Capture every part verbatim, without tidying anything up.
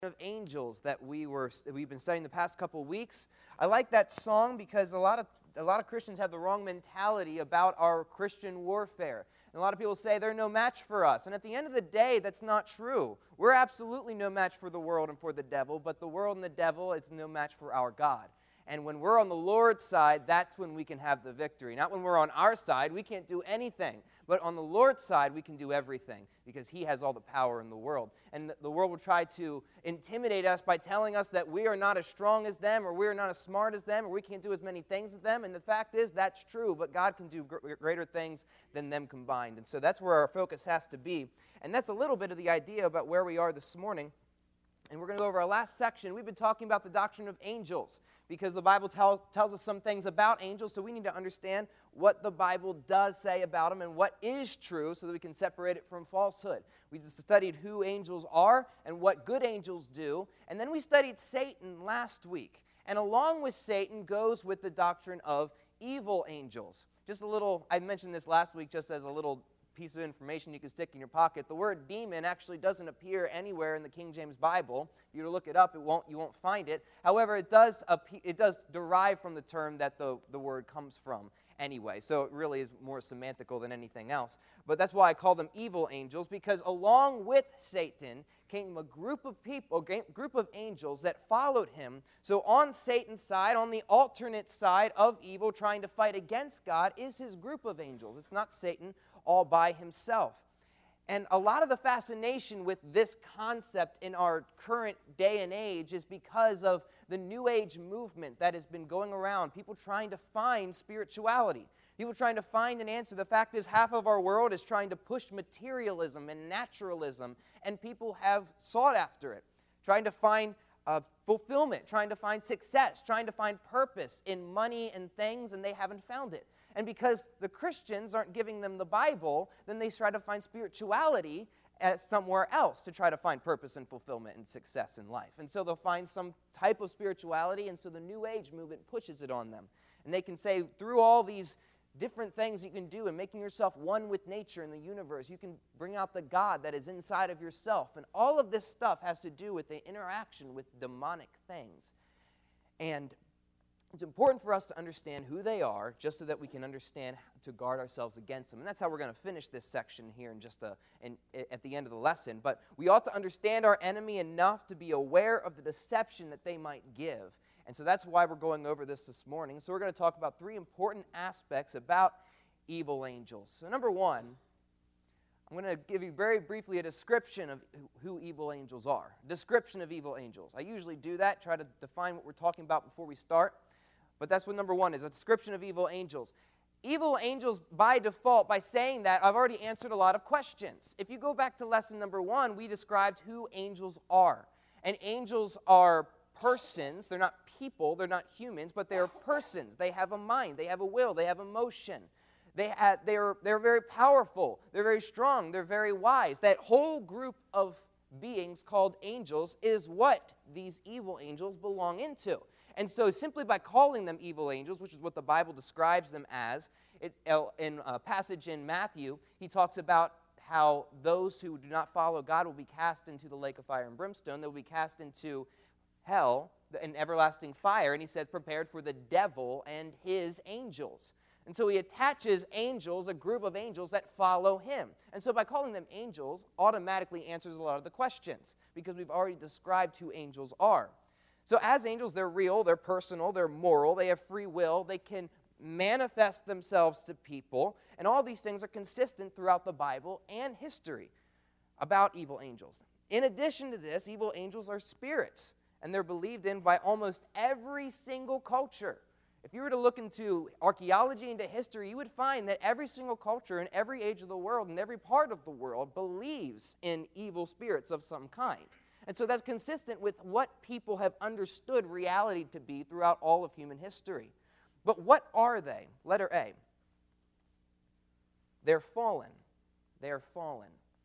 of angels that we were we've been studying the past couple weeks. I like that song because a lot of a lot of Christians have the wrong mentality about our Christian warfare. And a lot of people say they're no match for us. And at the end of the day, that's not true. We're absolutely no match for the world and for the devil, but the world and the devil, it's no match for our God. And when we're on the Lord's side, that's when we can have the victory. Not when we're on our side, we can't do anything. But on the Lord's side, we can do everything because He has all the power in the world. And the world will try to intimidate us by telling us that we are not as strong as them, or we are not as smart as them, or we can't do as many things as them. And the fact is, that's true, but God can do gr- greater things than them combined. And so that's where our focus has to be. And that's a little bit of the idea about where we are this morning. And we're going to go over our last section. We've been talking about the doctrine of angels because the Bible tell, tells us some things about angels, so we need to understand what the Bible does say about them and what is true so that we can separate it from falsehood. We just studied who angels are and what good angels do, and then we studied Satan last week. And along with Satan goes with the doctrine of evil angels. Just a little, I mentioned this last week just as a little piece of information you can stick in your pocket. The word demon actually doesn't appear anywhere in the King James Bible. If you were to look it up, it won't, you won't find it. However, it does, it does derive from the term that the, the word comes from anyway. So it really is more semantical than anything else. But that's why I call them evil angels, because along with Satan came a group of people, a group of angels that followed him. So on Satan's side, on the alternate side of evil, trying to fight against God, is his group of angels. It's not Satan all by himself. And a lot of the fascination with this concept in our current day and age is because of the New Age movement that has been going around, people trying to find spirituality, people trying to find an answer. The fact is, half of our world is trying to push materialism and naturalism, and people have sought after it, trying to find uh, fulfillment, trying to find success, trying to find purpose in money and things, and they haven't found it. And because the Christians aren't giving them the Bible, then they try to find spirituality at somewhere else to try to find purpose and fulfillment and success in life. And so they'll find some type of spirituality, and so the New Age movement pushes it on them. And they can say, through all these different things you can do and making yourself one with nature and the universe, you can bring out the God that is inside of yourself. And all of this stuff has to do with the interaction with demonic things. And it's important for us to understand who they are, just so that we can understand how to guard ourselves against them. And that's how we're going to finish this section here in just a, in, at the end of the lesson. But we ought to understand our enemy enough to be aware of the deception that they might give. And so that's why we're going over this this morning. So we're going to talk about three important aspects about evil angels. So number one, I'm going to give you very briefly a description of who evil angels are. Description of evil angels. I usually do that, try to define what we're talking about before we start. But that's what number one is, a description of evil angels. Evil angels, by default, by saying that, I've already answered a lot of questions. If you go back to lesson number one, we described who angels are. And angels are persons. They're not people. They're not humans, but they're persons. They have a mind. They have a will. They have emotion. They have, they're, they're very powerful. They're very strong. They're very wise. That whole group of beings called angels is what these evil angels belong into. And so simply by calling them evil angels, which is what the Bible describes them as, it, in a passage in Matthew, he talks about how those who do not follow God will be cast into the lake of fire and brimstone. They will be cast into hell, an everlasting fire. And he says, prepared for the devil and his angels. And so he attaches angels, a group of angels that follow him. And so by calling them angels, automatically answers a lot of the questions, because we've already described who angels are. So as angels, they're real, they're personal, they're moral, they have free will, they can manifest themselves to people, and all these things are consistent throughout the Bible and history about evil angels. In addition to this, evil angels are spirits, and they're believed in by almost every single culture. If you were to look into archaeology, into history, you would find that every single culture in every age of the world and every part of the world believes in evil spirits of some kind. And so that's consistent with what people have understood reality to be throughout all of human history. But what are they? Letter A. They're fallen. They are fallen.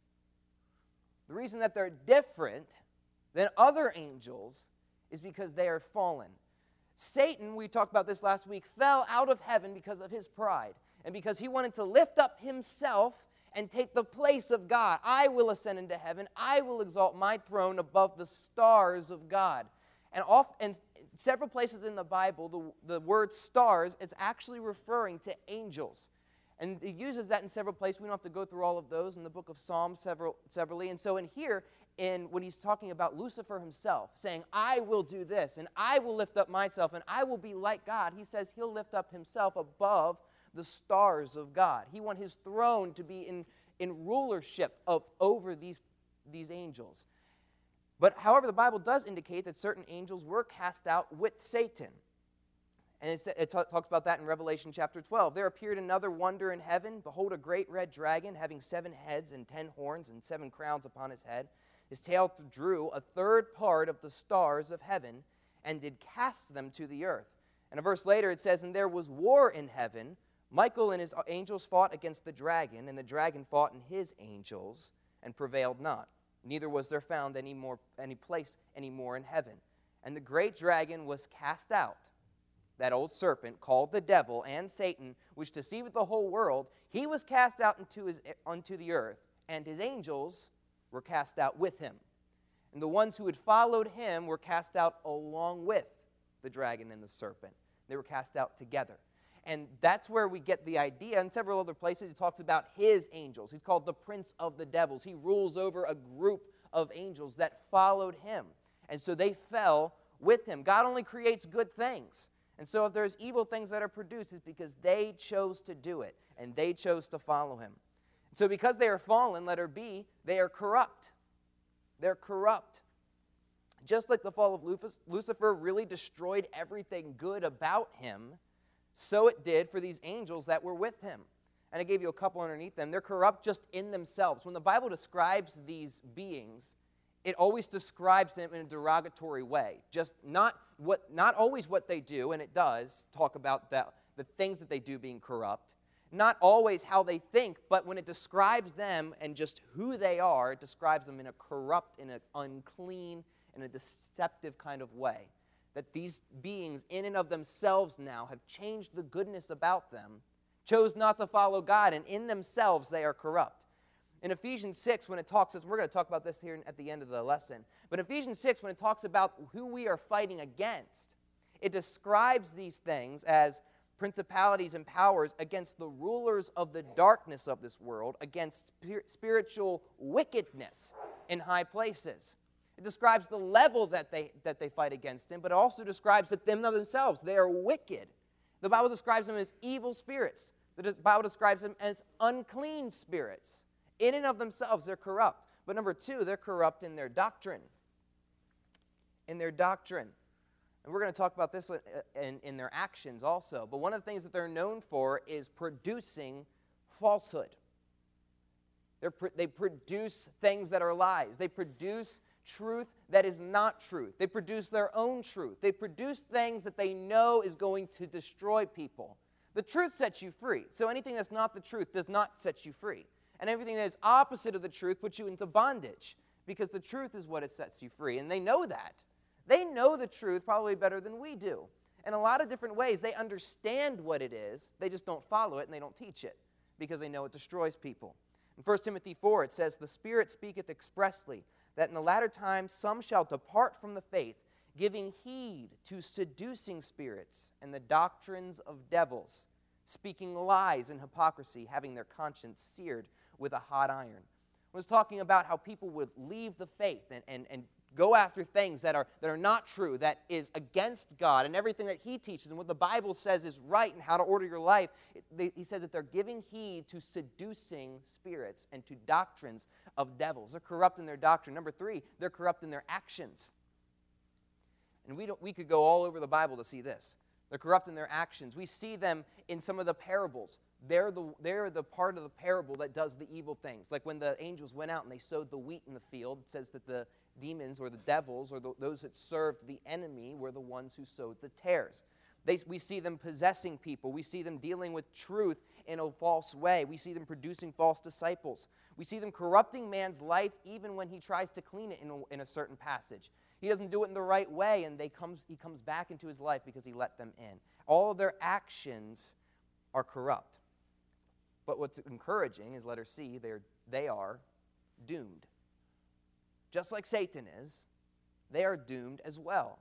The reason that they're different than other angels is because they are fallen. Satan, we talked about this last week, fell out of heaven because of his pride and because he wanted to lift up himself and take the place of God. I will ascend into heaven. I will exalt my throne above the stars of God. And, off, and several places in the Bible, the, the word stars is actually referring to angels. And it uses that in several places. We don't have to go through all of those in the book of Psalms several, severally. And so in here, in, when he's talking about Lucifer himself, saying, I will do this, and I will lift up myself, and I will be like God, he says he'll lift up himself above the stars of God. He wants his throne to be in, in rulership of, over these, these angels. But however, the Bible does indicate that certain angels were cast out with Satan. And it's, it t- talks about that in Revelation chapter twelve. There appeared another wonder in heaven. Behold, a great red dragon, having seven heads and ten horns and seven crowns upon his head. His tail drew a third part of the stars of heaven and did cast them to the earth. And a verse later it says, and there was war in heaven. Michael and his angels fought against the dragon, and the dragon fought and his angels and prevailed not. Neither was there found any more any place any more in heaven. And the great dragon was cast out, that old serpent called the devil and Satan, which deceiveth the whole world. He was cast out into his unto the earth, and his angels were cast out with him. And the ones who had followed him were cast out along with the dragon and the serpent. They were cast out together. And that's where we get the idea. In several other places, he talks about his angels. He's called the prince of the devils. He rules over a group of angels that followed him. And so they fell with him. God only creates good things. And so if there's evil things that are produced, it's because they chose to do it, and they chose to follow him. So because they are fallen, letter B, they are corrupt. They're corrupt. Just like the fall of Lucifer really destroyed everything good about him, so it did for these angels that were with him. And I gave you a couple underneath them. They're corrupt just in themselves. When the Bible describes these beings, it always describes them in a derogatory way. Just not what, not always what they do, and it does talk about the, the things that they do being corrupt. Not always how they think, but when it describes them and just who they are, it describes them in a corrupt, in an unclean, in a deceptive kind of way. That these beings in and of themselves now have changed the goodness about them, chose not to follow God, and in themselves they are corrupt. In Ephesians six, when it talks, and we're going to talk about this here at the end of the lesson, but in Ephesians six, when it talks about who we are fighting against, it describes these things as principalities and powers against the rulers of the darkness of this world, against spiritual wickedness in high places. It describes the level that they, that they fight against him, but it also describes that them themselves, they are wicked. The Bible describes them as evil spirits. The Bible describes them as unclean spirits. In and of themselves, they're corrupt. But number two, they're corrupt in their doctrine. In their doctrine. And we're going to talk about this in, in their actions also. But one of the things that they're known for is producing falsehood. They're, they produce things that are lies. They produce truth that is not truth. They produce their own truth. They produce things that they know is going to destroy people. The truth sets you free. So anything that's not the truth does not set you free. And everything that is opposite of the truth puts you into bondage, because the truth is what it sets you free. And they know that. They know the truth probably better than we do. In a lot of different ways, they understand what it is. They just don't follow it and they don't teach it because they know it destroys people. In First Timothy four, it says, the Spirit speaketh expressly, that in the latter times some shall depart from the faith, giving heed to seducing spirits and the doctrines of devils, speaking lies and hypocrisy, having their conscience seared with a hot iron. I was talking about how people would leave the faith and, and, and go after things that are, that are not true, that is against God, and everything that he teaches and what the Bible says is right and how to order your life. It, they, he says that they're giving heed to seducing spirits and to doctrines of devils. They're corrupt in their doctrine. Number three, they're corrupt in their actions. And we, don't, we could go all over the Bible to see this. They're corrupt in their actions. We see them in some of the parables. They're the, they're the part of the parable that does the evil things. Like when the angels went out and they sowed the wheat in the field, it says that the demons or the devils or the, those that served the enemy were the ones who sowed the tares. They, we see them possessing people. We see them dealing with truth in a false way. We see them producing false disciples. We see them corrupting man's life even when he tries to clean it in a, in a certain passage. He doesn't do it in the right way, and they comes, he comes back into his life because he let them in. All of their actions are corrupt. But what's encouraging is letter C, they're, they are doomed. Just like Satan is, they are doomed as well.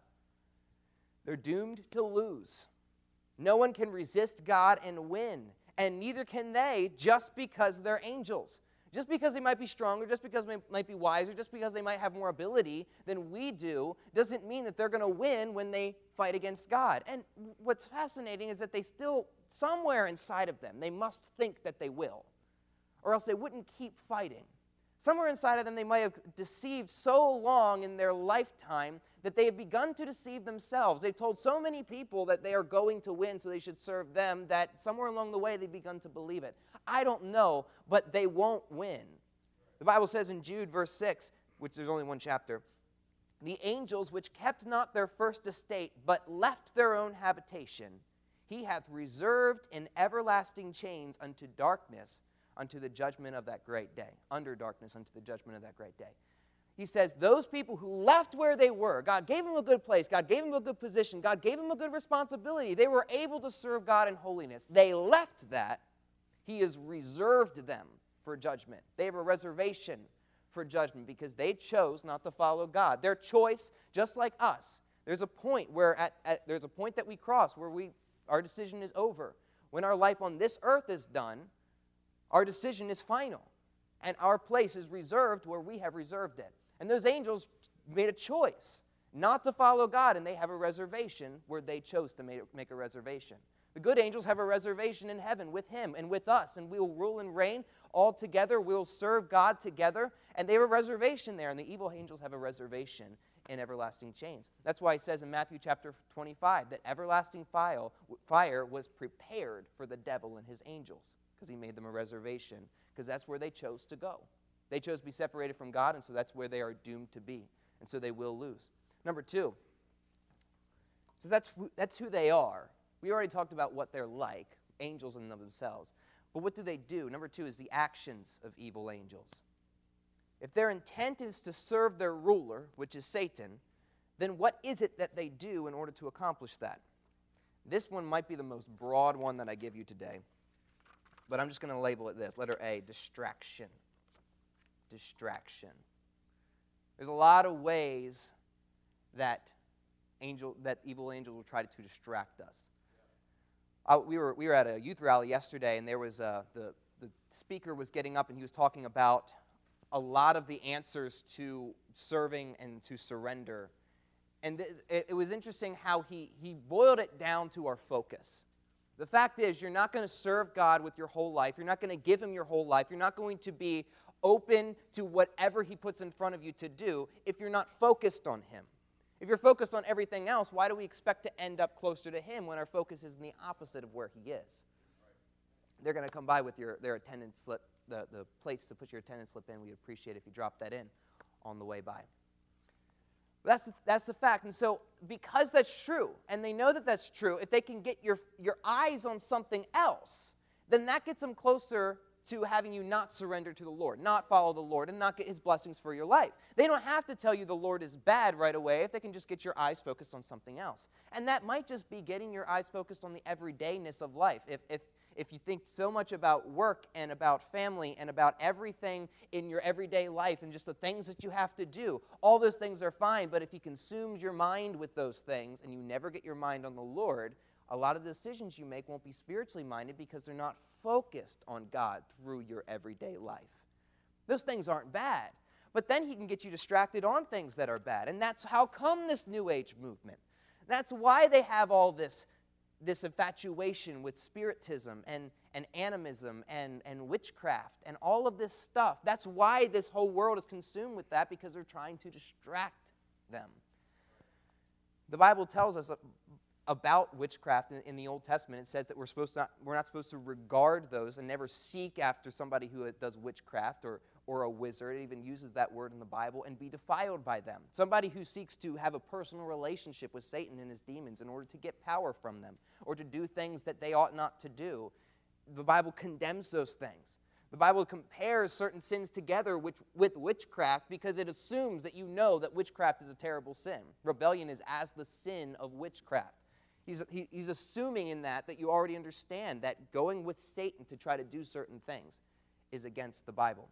They're doomed to lose. No one can resist God and win, and neither can they just because they're angels. Just because they might be stronger, just because they might be wiser, just because they might have more ability than we do, doesn't mean that they're going to win when they fight against God. And what's fascinating is that they still, somewhere inside of them, they must think that they will, or else they wouldn't keep fighting. Somewhere inside of them, they might have deceived so long in their lifetime that they have begun to deceive themselves. They've told so many people that they are going to win, so they should serve them, that somewhere along the way they've begun to believe it. I don't know, but they won't win. The Bible says in Jude, verse six, which there's only one chapter, the angels which kept not their first estate, but left their own habitation, he hath reserved in everlasting chains unto darkness, unto the judgment of that great day. Under darkness, unto the judgment of that great day. He says those people who left where they were, God gave them a good place, God gave them a good position, God gave them a good responsibility. They were able to serve God in holiness. They left that. He has reserved them for judgment. They have a reservation for judgment because they chose not to follow God. Their choice, just like us, there's a point where at, at, there's a point that we cross where we our decision is over. When our life on this earth is done, our decision is final, and our place is reserved where we have reserved it. And those angels made a choice not to follow God, and they have a reservation where they chose to make a reservation. The good angels have a reservation in heaven with him and with us, and we will rule and reign all together. We will serve God together, and they have a reservation there, and the evil angels have a reservation in everlasting chains. That's why it says in Matthew chapter twenty-five that everlasting fire was prepared for the devil and his angels, because he made them a reservation, because that's where they chose to go. They chose to be separated from God, and so that's where they are doomed to be, and so they will lose. Number two, so that's who, that's who they are. We already talked about what they're like, angels in and of themselves. But what do they do? Number two is the actions of evil angels. If their intent is to serve their ruler, which is Satan, then what is it that they do in order to accomplish that? This one might be the most broad one that I give you today. But I'm just going to label it this. Letter A, distraction. Distraction. There's a lot of ways that angel, that evil angels will try to distract us. Uh, we were we were at a youth rally yesterday, and there was a, the the speaker was getting up, and he was talking about a lot of the answers to serving and to surrender. And th- it, it was interesting how he he boiled it down to our focus. The fact is, you're not going to serve God with your whole life. You're not going to give him your whole life. You're not going to be open to whatever he puts in front of you to do if you're not focused on him. If you're focused on everything else, why do we expect to end up closer to him when our focus is in the opposite of where he is? They're going to come by with your their attendance slip, the, the place to put your attendance slip in. We'd appreciate it if you drop that in on the way by. That's the, that's the fact. And so because that's true, and they know that that's true, if they can get your, your eyes on something else, then that gets them closer to having you not surrender to the Lord, not follow the Lord, and not get his blessings for your life. They don't have to tell you the Lord is bad right away if they can just get your eyes focused on something else. And that might just be getting your eyes focused on the everydayness of life. If, if, if you think so much about work and about family and about everything in your everyday life and just the things that you have to do, all those things are fine, but if you consume your mind with those things and you never get your mind on the Lord, a lot of the decisions you make won't be spiritually minded because they're not focused on God through your everyday life. Those things aren't bad, but then he can get you distracted on things that are bad, and that's how come this New Age movement. That's why they have all this, this infatuation with spiritism and, and animism and, and witchcraft and all of this stuff. That's why this whole world is consumed with that, because they're trying to distract them. The Bible tells us about witchcraft in, in the Old Testament. It says that we're supposed to not, we're not supposed to regard those and never seek after somebody who does witchcraft or, or a wizard. It even uses that word in the Bible, and be defiled by them. Somebody who seeks to have a personal relationship with Satan and his demons in order to get power from them or to do things that they ought not to do. The Bible condemns those things. The Bible compares certain sins together with, with witchcraft because it assumes that you know that witchcraft is a terrible sin. Rebellion is as the sin of witchcraft. He's, he, he's assuming in that that you already understand that going with Satan to try to do certain things is against the Bible.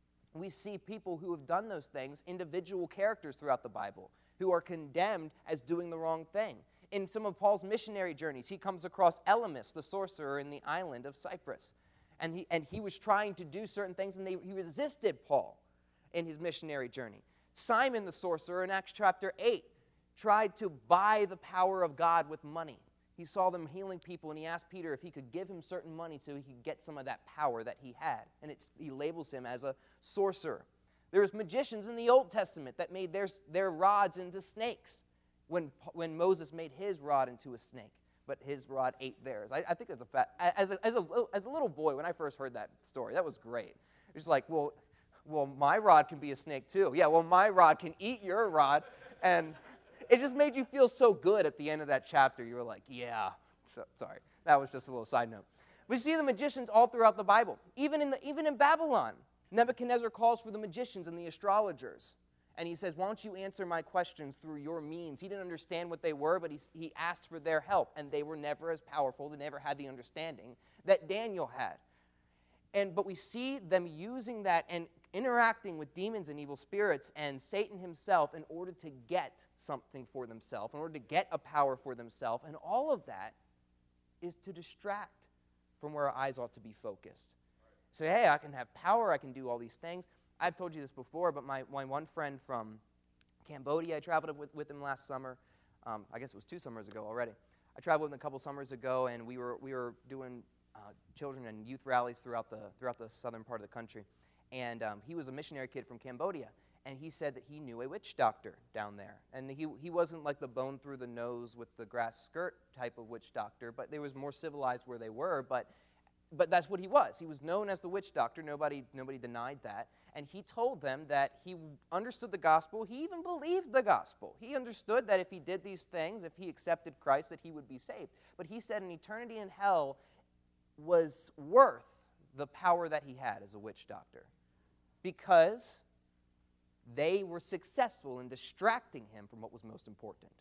We see people who have done those things, individual characters throughout the Bible, who are condemned as doing the wrong thing. In some of Paul's missionary journeys, he comes across Elymas, the sorcerer in the island of Cyprus. And he, and he was trying to do certain things, and they, he resisted Paul in his missionary journey. Simon the sorcerer in Acts chapter eight tried to buy the power of God with money. He saw them healing people, and he asked Peter if he could give him certain money so he could get some of that power that he had. And it's, he labels him as a sorcerer. There's magicians in the Old Testament that made their, their rods into snakes when, when Moses made his rod into a snake, but his rod ate theirs. I, I think that's a fact. As a, as, a, as a little boy, when I first heard that story, that was great. It's like, well, well, my rod can be a snake too. Yeah, well, my rod can eat your rod, and it just made you feel so good at the end of that chapter. You were like, yeah. So, sorry, that was just a little side note. We see the magicians all throughout the Bible. Even in, the, even in Babylon, Nebuchadnezzar calls for the magicians and the astrologers. And he says, why don't you answer my questions through your means? He didn't understand what they were, but he, he asked for their help. And they were never as powerful. They never had the understanding that Daniel had. And, but we see them using that and interacting with demons and evil spirits and Satan himself in order to get something for themselves, in order to get a power for themselves. And all of that is to distract from where our eyes ought to be focused. Say, hey, I can have power, I can do all these things. I've told you this before, but my, my one friend from Cambodia, I traveled with, with him last summer. Um, I guess it was two summers ago already. I traveled with him a couple summers ago, and we were, we were doing uh, children and youth rallies throughout the, throughout the southern part of the country. And um, he was a missionary kid from Cambodia, and he said that he knew a witch doctor down there. And he, he wasn't like the bone through the nose with the grass skirt type of witch doctor, but they was more civilized where they were. But, but that's what he was. He was known as the witch doctor. Nobody, nobody denied that. And he told them that he understood the gospel. He even believed the gospel. He understood that if he did these things, if he accepted Christ, that he would be saved. But he said an eternity in hell was worth the power that he had as a witch doctor, because they were successful in distracting him from what was most important.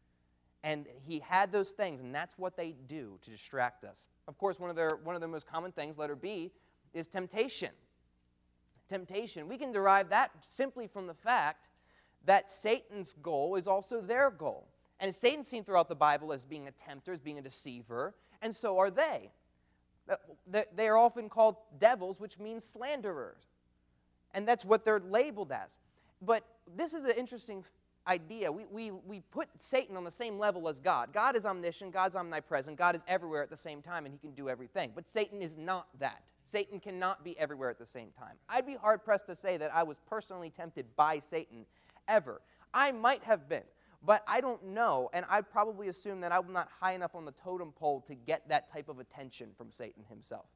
And he had those things, and that's what they do to distract us. Of course, one of their, one of the most common things, letter B, is temptation. Temptation. We can derive that simply from the fact that Satan's goal is also their goal. And Satan's seen throughout the Bible as being a tempter, as being a deceiver, and so are they. They are often called devils, which means slanderers. And that's what they're labeled as. But this is an interesting idea. We, we, we put Satan on the same level as God. God is omniscient, God's omnipresent, God is everywhere at the same time, and he can do everything. But Satan is not that. Satan cannot be everywhere at the same time. I'd be hard-pressed to say that I was personally tempted by Satan ever. I might have been, but I don't know, and I'd probably assume that I'm not high enough on the totem pole to get that type of attention from Satan himself.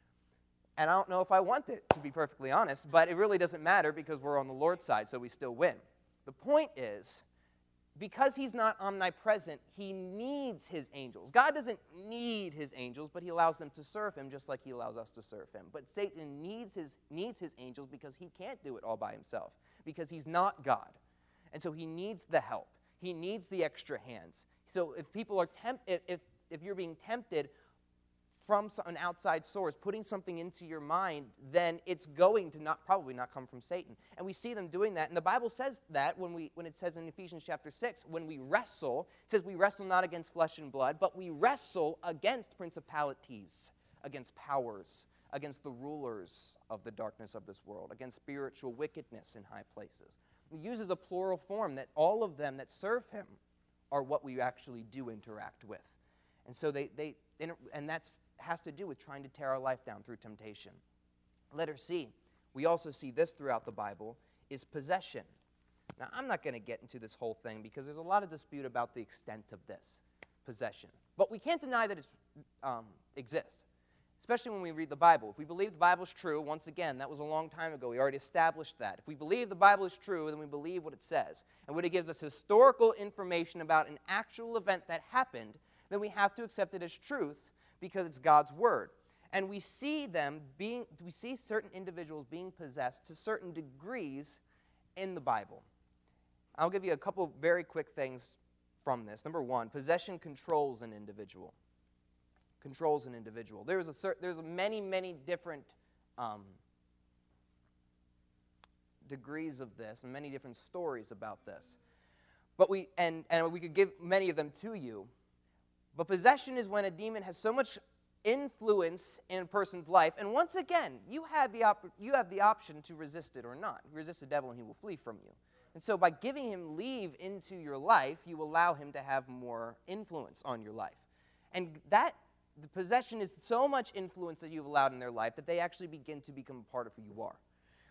And I don't know if I want it, to be perfectly honest, but it really doesn't matter because we're on the Lord's side, so we still win. The point is, because he's not omnipresent, he needs his angels. God doesn't need his angels, but he allows them to serve him just like he allows us to serve him. But Satan needs his, needs his angels because he can't do it all by himself, because he's not God. And so he needs the help. He needs the extra hands. So if people are temp- if, if, if you're being tempted from an outside source, putting something into your mind, then it's going to not probably not come from Satan. And we see them doing that. And the Bible says that when we when it says in Ephesians chapter six, when we wrestle, it says we wrestle not against flesh and blood, but we wrestle against principalities, against powers, against the rulers of the darkness of this world, against spiritual wickedness in high places. He uses a plural form that all of them that serve him are what we actually do interact with. And so they, they and that has to do with trying to tear our life down through temptation. Letter C, we also see this throughout the Bible, is possession. Now, I'm not going to get into this whole thing because there's a lot of dispute about the extent of this possession. But we can't deny that it um, exists, especially when we read the Bible. If we believe the Bible is true, once again, that was a long time ago. We already established that. If we believe the Bible is true, then we believe what it says. And when it gives us historical information about an actual event that happened, then we have to accept it as truth because it's God's word. And we see them being, we see certain individuals being possessed to certain degrees in the Bible. I'll give you a couple very quick things from this. Number one, possession controls an individual. Controls an individual. There's a cer- there's many, many different um, degrees of this and many different stories about this. But we and, and we could give many of them to you. But possession is when a demon has so much influence in a person's life, and once again, you have the op- you have the option to resist it or not. Resist the devil and he will flee from you. And so by giving him leave into your life, you allow him to have more influence on your life. And that the possession is so much influence that you've allowed in their life that they actually begin to become a part of who you are.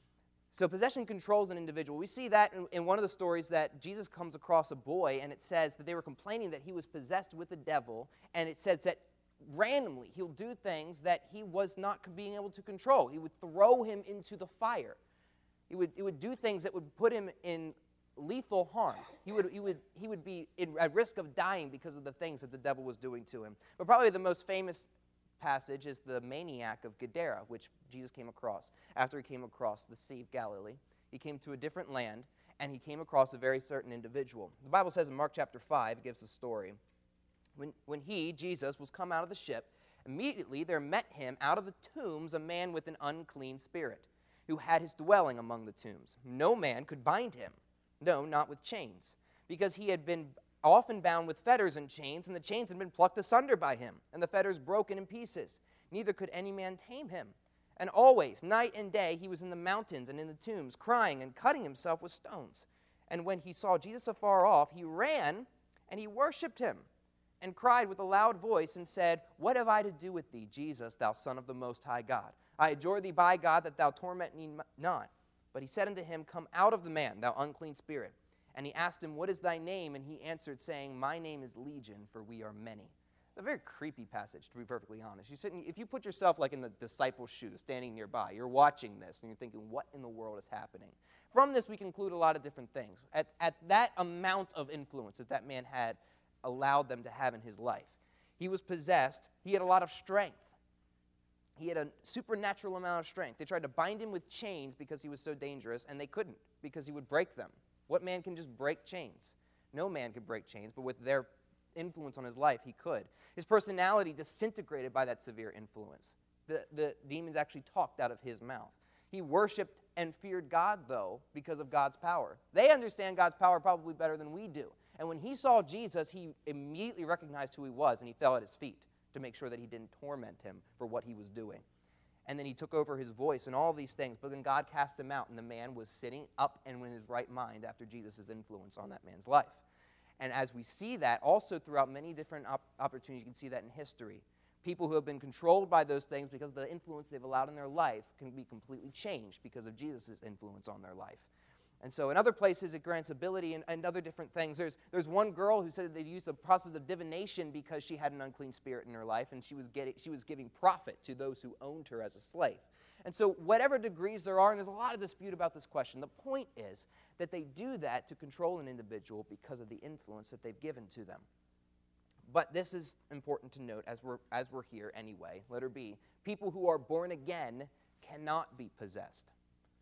So possession controls an individual. We see that in, in one of the stories that Jesus comes across a boy, and it says that they were complaining that he was possessed with the devil, and it says that randomly he'll do things that he was not being able to control. He would throw him into the fire. He would, he would do things that would put him in lethal harm. He would, he would, he would be in, at risk of dying because of the things that the devil was doing to him. But probably the most famous passage is the maniac of Gadara, which Jesus came across after he came across the Sea of Galilee. He came to a different land, and he came across a very certain individual. The Bible says in Mark chapter five, it gives a story. When, when he, Jesus, was come out of the ship, immediately there met him out of the tombs a man with an unclean spirit, who had his dwelling among the tombs. No man could bind him, no, not with chains, because he had been often bound with fetters and chains, and the chains had been plucked asunder by him, and the fetters broken in pieces. Neither could any man tame him. And always, night and day, he was in the mountains and in the tombs, crying and cutting himself with stones. And when he saw Jesus afar off, he ran, and he worshipped him, and cried with a loud voice, and said, What have I to do with thee, Jesus, thou Son of the Most High God? I adjure thee by God that thou torment me not. But he said unto him, Come out of the man, thou unclean spirit. And he asked him, What is thy name? And he answered, saying, My name is Legion, for we are many. It's a very creepy passage, to be perfectly honest. You sit in, if you put yourself like in the disciples' shoes, standing nearby, you're watching this, and you're thinking, what in the world is happening? From this, we conclude a lot of different things. At, at that amount of influence that that man had allowed them to have in his life, he was possessed. He had a lot of strength. He had a supernatural amount of strength. They tried to bind him with chains because he was so dangerous, and they couldn't because he would break them. What man can just break chains? No man could break chains, but with their influence on his life, he could. His personality disintegrated by that severe influence. The, the demons actually talked out of his mouth. He worshiped and feared God, though, because of God's power. They understand God's power probably better than we do. And when he saw Jesus, he immediately recognized who he was, and he fell at his feet to make sure that he didn't torment him for what he was doing. And then he took over his voice and all these things, but then God cast him out, and the man was sitting up and in his right mind after Jesus' influence on that man's life. And as we see that, also throughout many different op- opportunities, you can see that in history. People who have been controlled by those things because of the influence they've allowed in their life can be completely changed because of Jesus' influence on their life. And so in other places, it grants ability and, and other different things. There's, there's one girl who said that they used a process of divination because she had an unclean spirit in her life, and she was, getting, she was giving profit to those who owned her as a slave. And so whatever degrees there are, and there's a lot of dispute about this question, the point is that they do that to control an individual because of the influence that they've given to them. But this is important to note as we're, as we're here anyway. Letter B, people who are born again cannot be possessed.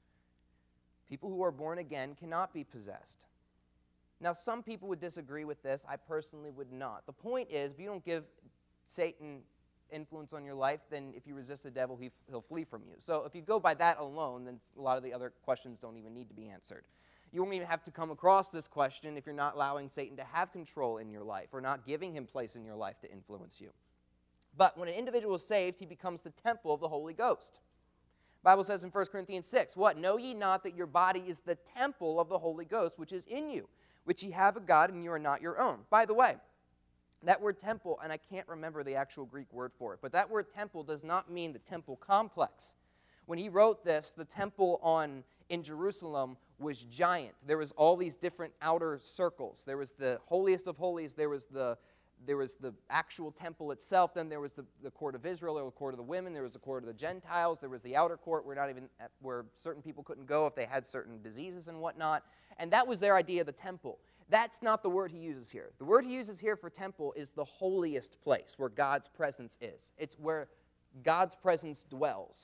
People who are born again cannot be possessed. Now, some people would disagree with this. I personally would not. The point is, if you don't give Satan influence on your life, then if you resist the devil, he, he'll flee from you. So if you go by that alone, then a lot of the other questions don't even need to be answered. You won't even have to come across this question if you're not allowing Satan to have control in your life or not giving him place in your life to influence you. But when an individual is saved, he becomes the temple of the Holy Ghost. The Bible says in First Corinthians six, What? Know ye not that your body is the temple of the Holy Ghost, which is in you, which ye have of God, and you are not your own? By the way, that word temple, and I can't remember the actual Greek word for it, but that word temple does not mean the temple complex. When he wrote this, the temple on in Jerusalem was giant. There was all these different outer circles. There was the holiest of holies. There was the there was the actual temple itself. Then there was the, the court of Israel, or the court of the women. There was the court of the Gentiles. There was the outer court where not even where certain people couldn't go if they had certain diseases and whatnot. And that was their idea of the temple. That's not the word he uses here. The word he uses here for temple is the holiest place where God's presence is. It's where God's presence dwells.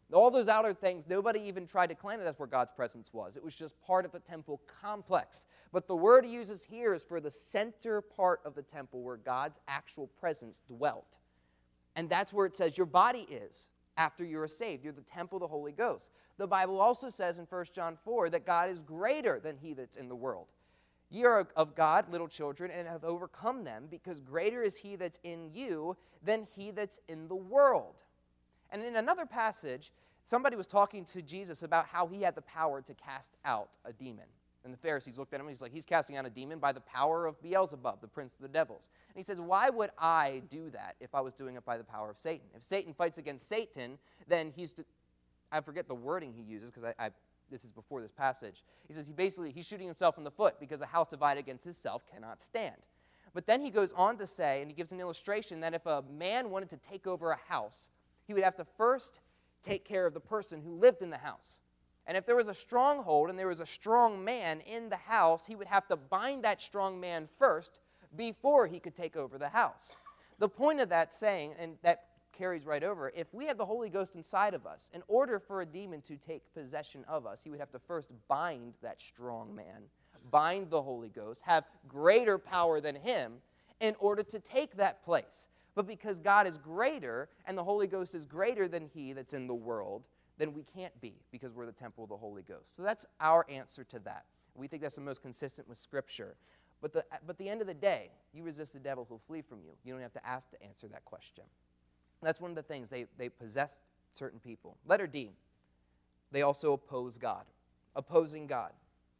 All those outer things, nobody even tried to claim that that's where God's presence was. It was just part of the temple complex. But the word he uses here is for the center part of the temple where God's actual presence dwelt. And that's where it says your body is after you are saved. You're the temple of the Holy Ghost. The Bible also says in First John four that God is greater than he that's in the world. Ye are of God, little children, and have overcome them, because greater is he that's in you than he that's in the world. And in another passage, somebody was talking to Jesus about how he had the power to cast out a demon. And the Pharisees looked at him and he's like, he's casting out a demon by the power of Beelzebub, the prince of the devils. And he says, why would I do that if I was doing it by the power of Satan? If Satan fights against Satan, then he's, to, I forget the wording he uses because I, I, this is before this passage. He says he basically, he's shooting himself in the foot because a house divided against itself cannot stand. But then he goes on to say, and he gives an illustration, that if a man wanted to take over a house, he would have to first take care of the person who lived in the house. And if there was a stronghold and there was a strong man in the house, he would have to bind that strong man first before he could take over the house. The point of that saying, and that carries right over, if we have the Holy Ghost inside of us, in order for a demon to take possession of us, he would have to first bind that strong man, bind the Holy Ghost, have greater power than him in order to take that place. But because God is greater and the Holy Ghost is greater than he that's in the world, then we can't be, because we're the temple of the Holy Ghost. So that's our answer to that. We think that's the most consistent with Scripture. But the, but at the end of the day, you resist the devil, he'll flee from you. You don't have to ask to answer that question. That's one of the things. They, they possess certain people. Letter D, they also oppose God. Opposing God,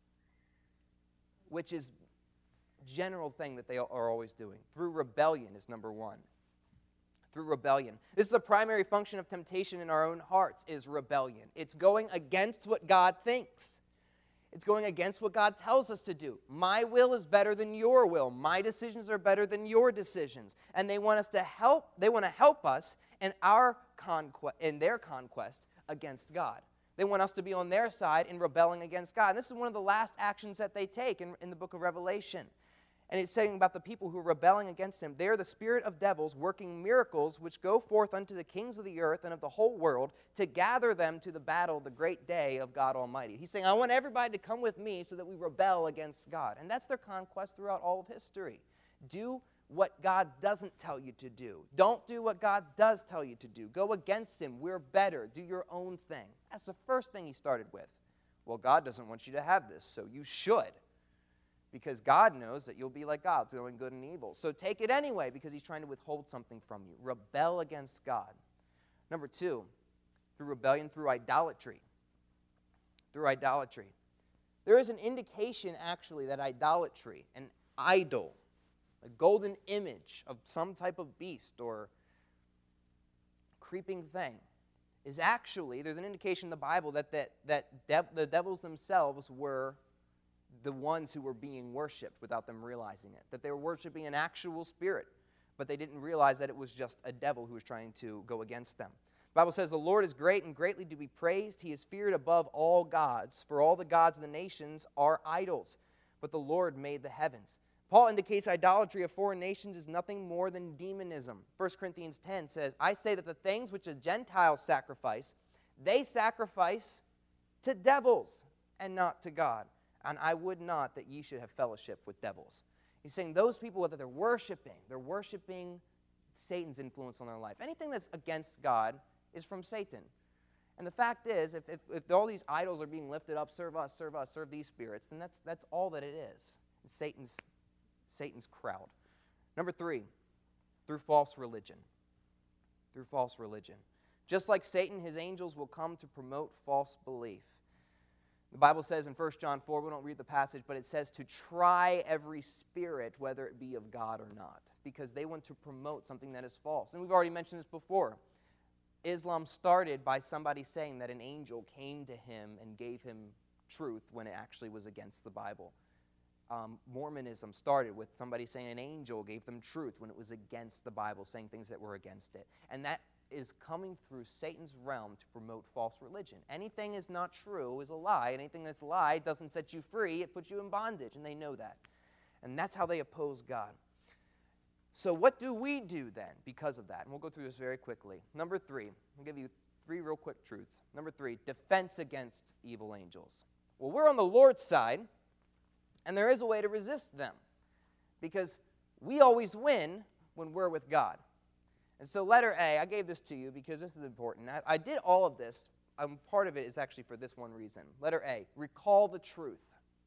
which is a general thing that they are always doing. Through rebellion is number one. Through rebellion. This is a primary function of temptation in our own hearts, is rebellion. It's going against what God thinks. It's going against what God tells us to do. My will is better than your will. My decisions are better than your decisions. And they want us to help, they want to help us in our conquest, in their conquest against God. They want us to be on their side in rebelling against God. And this is one of the last actions that they take in, in the book of Revelation. And it's saying about the people who are rebelling against him, they are the spirit of devils working miracles which go forth unto the kings of the earth and of the whole world to gather them to the battle, the great day of God Almighty. He's saying, I want everybody to come with me so that we rebel against God. And that's their conquest throughout all of history. Do what God doesn't tell you to do. Don't do what God does tell you to do. Go against him. We're better. Do your own thing. That's the first thing he started with. Well, God doesn't want you to have this, so you should. Because God knows that you'll be like God, knowing good and evil. So take it anyway, because he's trying to withhold something from you. Rebel against God. Number two, through rebellion, through idolatry. Through idolatry. There is an indication, actually, that idolatry, an idol, a golden image of some type of beast or creeping thing, is actually, there's an indication in the Bible that, that, that dev, the devils themselves were the ones who were being worshipped without them realizing it. That they were worshiping an actual spirit, but they didn't realize that it was just a devil who was trying to go against them. The Bible says, the Lord is great and greatly to be praised. He is feared above all gods, for all the gods of the nations are idols, but the Lord made the heavens. Paul indicates idolatry of foreign nations is nothing more than demonism. First Corinthians ten says, I say that the things which the Gentiles sacrifice, they sacrifice to devils and not to God. And I would not that ye should have fellowship with devils. He's saying those people that they're worshiping, they're worshiping Satan's influence on their life. Anything that's against God is from Satan. And the fact is, if, if, if all these idols are being lifted up, serve us, serve us, serve these spirits, then that's, that's all that it is. It's Satan's, Satan's crowd. Number three, through false religion. Through false religion. Just like Satan, his angels will come to promote false belief. The Bible says in First John four, we don't read the passage, but it says to try every spirit, whether it be of God or not, because they want to promote something that is false. And we've already mentioned this before. Islam started by somebody saying that an angel came to him and gave him truth when it actually was against the Bible. Um, Mormonism started with somebody saying an angel gave them truth when it was against the Bible, saying things that were against it. And that is coming through Satan's realm to promote false religion. Anything is not true is a lie. Anything that's a lie doesn't set you free. It puts you in bondage, and they know that. And that's how they oppose God. So what do we do then because of that? And we'll go through this very quickly. Number three, I'll give you three real quick truths. Number three, defense against evil angels. Well, we're on the Lord's side, and there is a way to resist them, because we always win when we're with God. And so letter A, I gave this to you because this is important. I, I did all of this. Um, part of it is actually for this one reason. Letter A, recall the truth.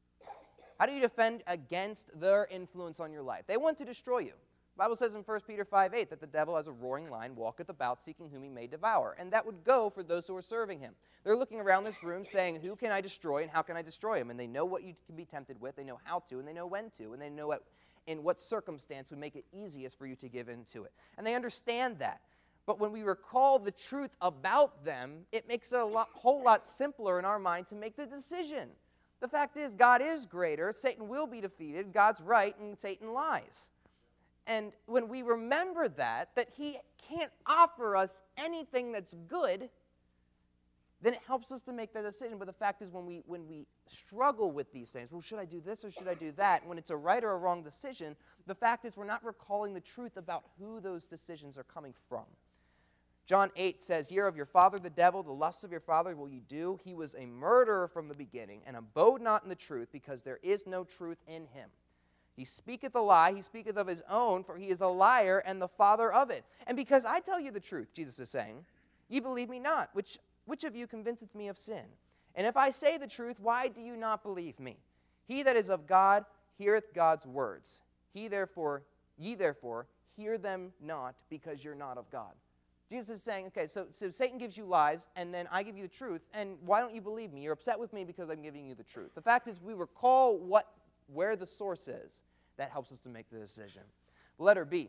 How do you defend against their influence on your life? They want to destroy you. The Bible says in First Peter five eight that the devil as a roaring lion walketh about seeking whom he may devour. And that would go for those who are serving him. They're looking around this room saying, who can I destroy and how can I destroy him? And they know what you can be tempted with, they know how to, and they know when to, and they know what, in what circumstance would make it easiest for you to give in to it. And they understand that. But when we recall the truth about them, it makes it a lot, whole lot simpler in our mind to make the decision. The fact is, God is greater, Satan will be defeated, God's right, and Satan lies. And when we remember that, that he can't offer us anything that's good, then it helps us to make that decision. But the fact is, when we when we struggle with these things, well, should I do this or should I do that? And when it's a right or a wrong decision, the fact is we're not recalling the truth about who those decisions are coming from. John eight says, "Ye are of your father the devil, the lusts of your father will ye do. He was a murderer from the beginning, and abode not in the truth, because there is no truth in him. He speaketh a lie, he speaketh of his own, for he is a liar and the father of it. And because I tell you the truth," Jesus is saying, "ye believe me not. Which, which of you convinceth me of sin? And if I say the truth, why do you not believe me? He that is of God heareth God's words. He therefore, ye therefore, hear them not, because you're not of God." Jesus is saying, okay, so, so Satan gives you lies, and then I give you the truth, and why don't you believe me? You're upset with me because I'm giving you the truth. The fact is, we recall what where the source is. That helps us to make the decision. Letter B.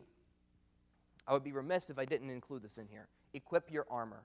I would be remiss if I didn't include this in here. Equip your armor.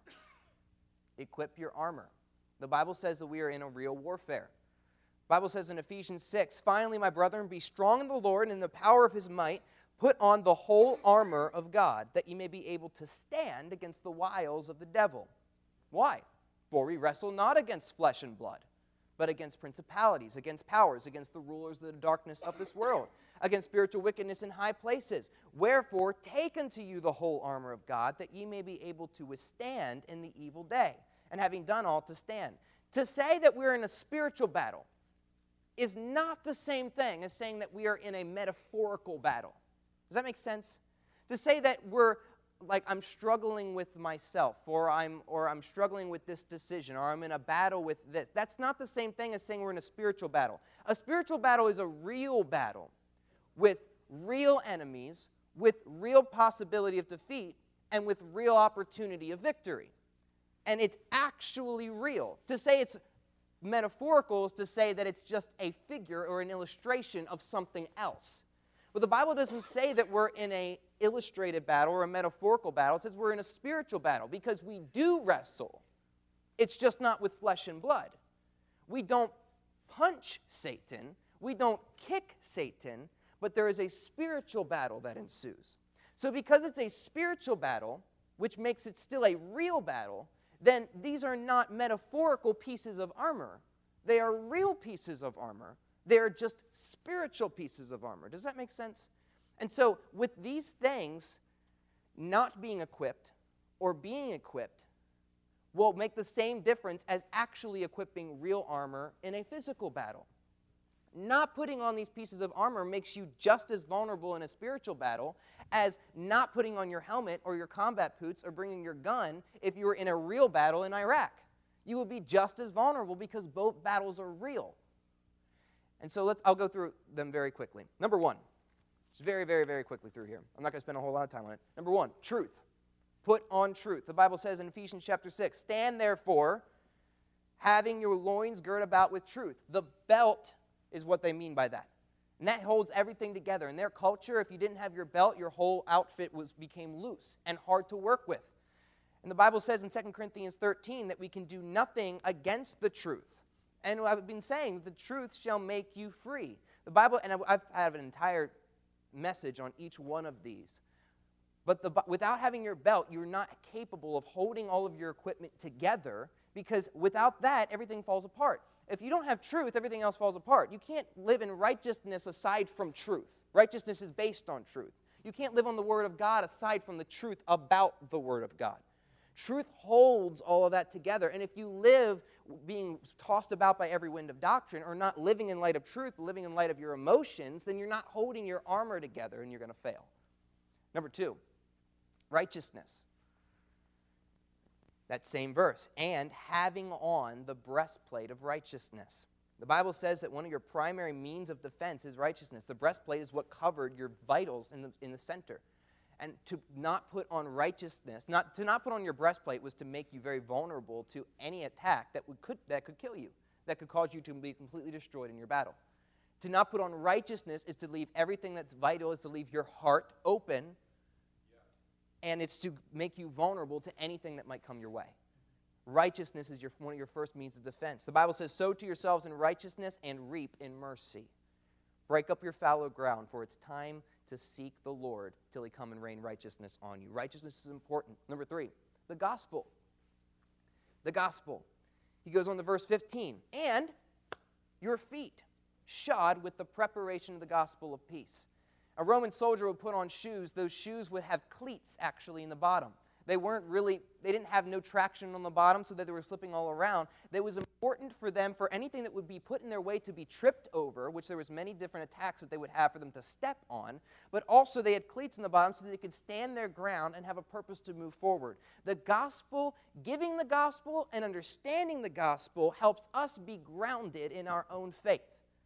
Equip your armor. The Bible says that we are in a real warfare. The Bible says in Ephesians six, "Finally, my brethren, be strong in the Lord and in the power of his might. Put on the whole armor of God, that ye may be able to stand against the wiles of the devil." Why? "For we wrestle not against flesh and blood, but against principalities, against powers, against the rulers of the darkness of this world, against spiritual wickedness in high places. Wherefore, take unto you the whole armor of God, that ye may be able to withstand in the evil day, and having done all, to stand." To say that we're in a spiritual battle is not the same thing as saying that we are in a metaphorical battle. Does that make sense? To say that we're like I'm struggling with myself, or I'm or I'm struggling with this decision, or I'm in a battle with this. That's not the same thing as saying we're in a spiritual battle. A spiritual battle is a real battle with real enemies, with real possibility of defeat, and with real opportunity of victory. And it's actually real. To say it's metaphorical is to say that it's just a figure or an illustration of something else. But the Bible doesn't say that we're in an illustrated battle or a metaphorical battle. It says we're in a spiritual battle, because we do wrestle. It's just not with flesh and blood. We don't punch Satan. We don't kick Satan. But there is a spiritual battle that ensues. So because it's a spiritual battle, which makes it still a real battle, then these are not metaphorical pieces of armor. They are real pieces of armor. They're just spiritual pieces of armor. Does that make sense? And so with these things, not being equipped or being equipped will make the same difference as actually equipping real armor in a physical battle. Not putting on these pieces of armor makes you just as vulnerable in a spiritual battle as not putting on your helmet or your combat boots or bringing your gun if you were in a real battle in Iraq. You would be just as vulnerable because both battles are real. And so let's, I'll go through them very quickly. Number one, just very, very, very quickly through here. I'm not going to spend a whole lot of time on it. Number one, truth. Put on truth. The Bible says in Ephesians chapter six, "Stand therefore, having your loins girt about with truth." The belt is what they mean by that. And that holds everything together. In their culture, if you didn't have your belt, your whole outfit was became loose and hard to work with. And the Bible says in Second Corinthians thirteen that we can do nothing against the truth. And I've been saying, the truth shall make you free. The Bible, and I've had an entire message on each one of these. But the, without having your belt, you're not capable of holding all of your equipment together, because without that, everything falls apart. If you don't have truth, everything else falls apart. You can't live in righteousness aside from truth. Righteousness is based on truth. You can't live on the Word of God aside from the truth about the Word of God. Truth holds all of that together. And if you live being tossed about by every wind of doctrine, or not living in light of truth, but living in light of your emotions, then you're not holding your armor together and you're going to fail. Number two, righteousness. That same verse. And having on the breastplate of righteousness. The Bible says that one of your primary means of defense is righteousness. The breastplate is what covered your vitals in the, in the center. And to not put on righteousness, not to not put on your breastplate was to make you very vulnerable to any attack that would could that could kill you, that could cause you to be completely destroyed in your battle. To not put on righteousness is to leave everything that's vital, is to leave your heart open, and it's to make you vulnerable to anything that might come your way. Righteousness is your, one of your first means of defense. The Bible says, sow to yourselves in righteousness and reap in mercy. Break up your fallow ground, for it's time to seek the Lord till he come and rain righteousness on you. Righteousness is important. Number three, the gospel. The gospel. He goes on to verse fifteen. And your feet shod with the preparation of the gospel of peace. A Roman soldier would put on shoes. Those shoes would have cleats actually in the bottom. They weren't really, they didn't have no traction on the bottom so that they were slipping all around. It was important for them, for anything that would be put in their way to be tripped over, which there was many different attacks that they would have for them to step on, but also they had cleats in the bottom so that they could stand their ground and have a purpose to move forward. The gospel, giving the gospel and understanding the gospel helps us be grounded in our own faith.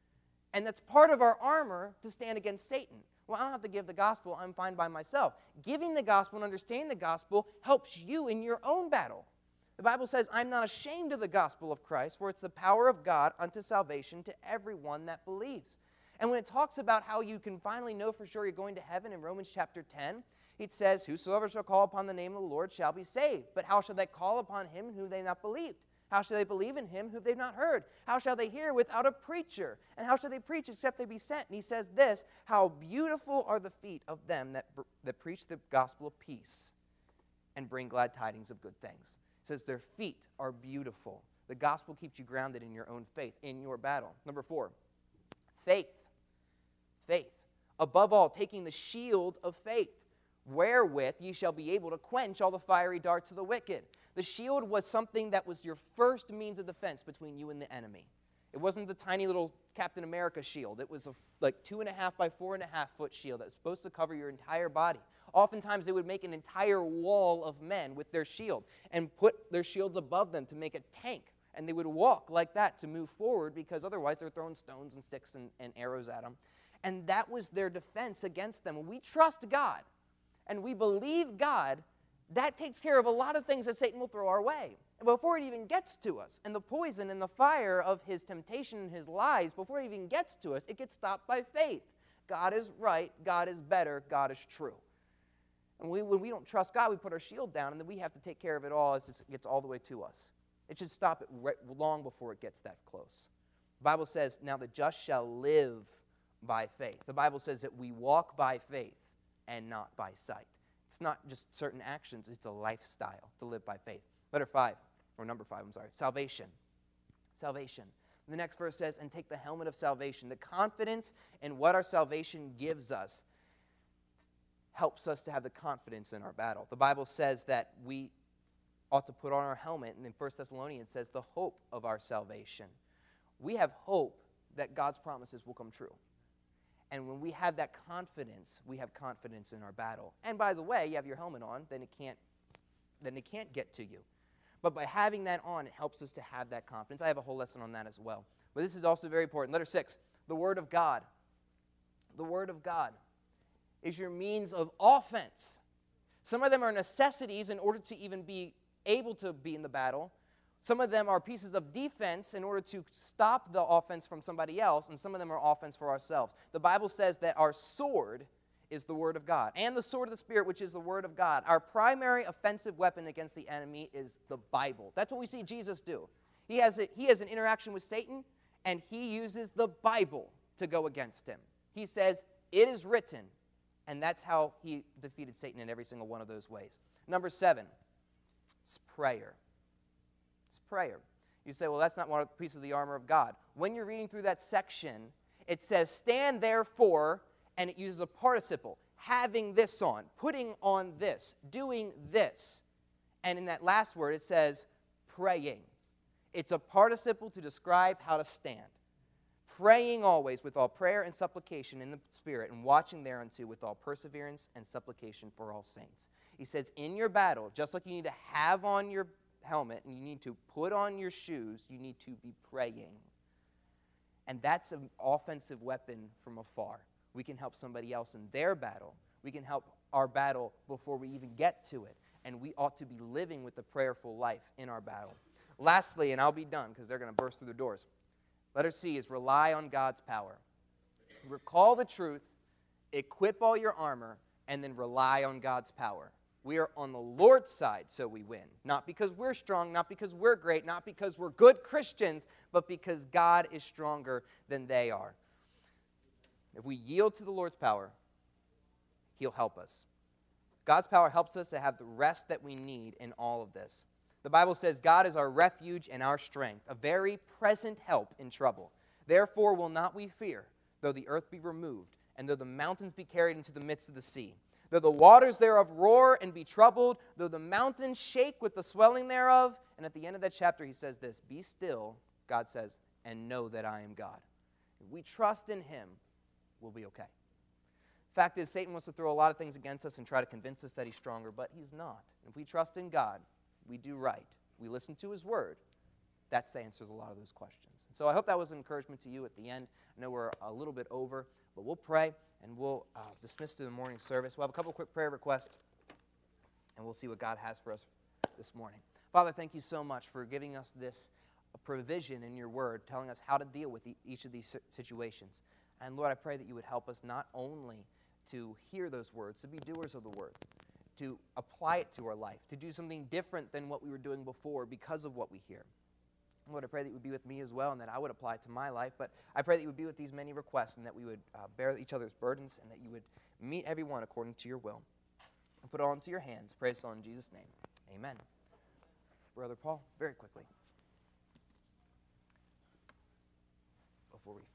And that's part of our armor to stand against Satan. Well, I don't have to give the gospel. I'm fine by myself. Giving the gospel and understanding the gospel helps you in your own battle. The Bible says, I'm not ashamed of the gospel of Christ, for it's the power of God unto salvation to everyone that believes. And when it talks about how you can finally know for sure you're going to heaven in Romans chapter ten, it says, whosoever shall call upon the name of the Lord shall be saved. But how shall they call upon him whom they have not believed? How shall they believe in him whom they've not heard? How shall they hear without a preacher? And how shall they preach except they be sent? And he says this, how beautiful are the feet of them that, that preach the gospel of peace and bring glad tidings of good things. It says their feet are beautiful. The gospel keeps you grounded in your own faith, in your battle. Number four, faith. Faith. Above all, taking the shield of faith, wherewith ye shall be able to quench all the fiery darts of the wicked. The shield was something that was your first means of defense between you and the enemy. It wasn't the tiny little Captain America shield. It was a like two and a half by four and a half foot shield that was supposed to cover your entire body. Oftentimes they would make an entire wall of men with their shield and put their shields above them to make a tank. And they would walk like that to move forward because otherwise they're throwing stones and sticks and, and arrows at them. And that was their defense against them. When we trust God and we believe God, that takes care of a lot of things that Satan will throw our way. And before it even gets to us, and the poison and the fire of his temptation and his lies, before it even gets to us, it gets stopped by faith. God is right, God is better, God is true. And we, when we don't trust God, we put our shield down, and then we have to take care of it all as it gets all the way to us. It should stop it right, long before it gets that close. The Bible says, now the just shall live by faith. The Bible says that we walk by faith and not by sight. It's not just certain actions, it's a lifestyle to live by faith. Letter five, or number five, I'm sorry, salvation. Salvation. The next verse says, and take the helmet of salvation. The confidence in what our salvation gives us helps us to have the confidence in our battle. The Bible says that we ought to put on our helmet, and in First Thessalonians it says the hope of our salvation. We have hope that God's promises will come true. And when we have that confidence, we have confidence in our battle. And by the way, you have your helmet on, then it can't, then it can't get to you. But by having that on, it helps us to have that confidence. I have a whole lesson on that as well. But this is also very important. Letter six, the Word of God. The Word of God is your means of offense. Some of them are necessities in order to even be able to be in the battle. Some of them are pieces of defense in order to stop the offense from somebody else, and some of them are offense for ourselves. The Bible says that our sword is the Word of God, and the sword of the Spirit, which is the Word of God. Our primary offensive weapon against the enemy is the Bible. That's what we see Jesus do. He has, a, he has an interaction with Satan, and he uses the Bible to go against him. He says, it is written, and that's how he defeated Satan in every single one of those ways. Number seven is prayer. It's prayer. You say, well, that's not one piece of the armor of God. When you're reading through that section, it says, stand therefore, and it uses a participle, having this on, putting on this, doing this. And in that last word, it says praying. It's a participle to describe how to stand. Praying always with all prayer and supplication in the Spirit, and watching thereunto with all perseverance and supplication for all saints. He says, in your battle, just like you need to have on your helmet and you need to put on your shoes, you need to be praying. And that's an offensive weapon from afar. We can help somebody else in their battle. We can help our battle before we even get to it. And we ought to be living with a prayerful life in our battle. Lastly, and I'll be done because they're going to burst through the doors. Letter C is rely on God's power. Recall the truth, equip all your armor, and then rely on God's power. We are on the Lord's side, so we win. Not because we're strong, not because we're great, not because we're good Christians, but because God is stronger than they are. If we yield to the Lord's power, He'll help us. God's power helps us to have the rest that we need in all of this. The Bible says God is our refuge and our strength, a very present help in trouble. Therefore will not we fear, though the earth be removed, and though the mountains be carried into the midst of the sea. Though the waters thereof roar and be troubled, though the mountains shake with the swelling thereof. And at the end of that chapter he says this, be still, God says, and know that I am God. If we trust in Him, we'll be okay. Fact is, Satan wants to throw a lot of things against us and try to convince us that he's stronger, but he's not. If we trust in God, we do right. We listen to His Word. That answers a lot of those questions. So I hope that was an encouragement to you at the end. I know we're a little bit over, but we'll pray and we'll uh, dismiss to the morning service. We'll have a couple quick prayer requests, and we'll see what God has for us this morning. Father, thank you so much for giving us this provision in your Word, telling us how to deal with each of these situations. And Lord, I pray that you would help us not only to hear those words, to be doers of the Word, to apply it to our life, to do something different than what we were doing before because of what we hear. Lord, I pray that you would be with me as well and that I would apply it to my life, but I pray that you would be with these many requests and that we would uh, bear each other's burdens and that you would meet everyone according to your will. And put it all into your hands. Pray this all in Jesus' name. Amen. Brother Paul, very quickly, before we